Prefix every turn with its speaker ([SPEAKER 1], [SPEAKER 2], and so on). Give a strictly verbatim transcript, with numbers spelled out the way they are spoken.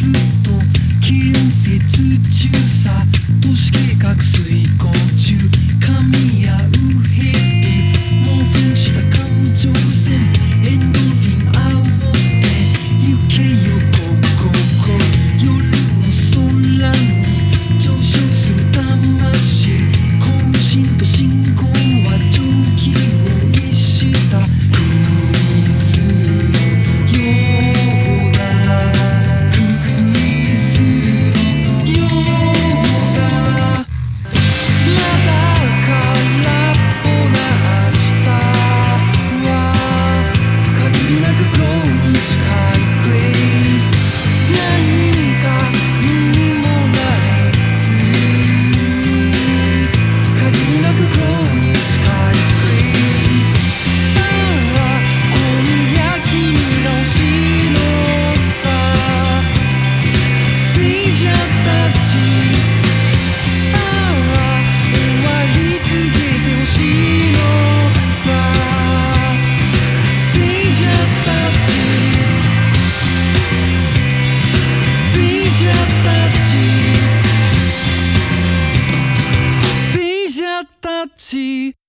[SPEAKER 1] ずっと建設中さ、都市計画遂行中、噛み合う日々興奮した感情線、エンドルフィン煽って行けよゴーゴーゴー、夜の空に上昇する魂、更新と信号は蒸気を逸したクイズのようだ、クイズのようだ。まだ空っぽな明日は限りなく今日に近いグレイ、何かにもなれずに限りなく今日に近いグレイ。ああ今夜君が欲しいのさ、聖者たち、ああ終わり告げて欲しいのさ、聖者たち、聖者たち、聖者たち。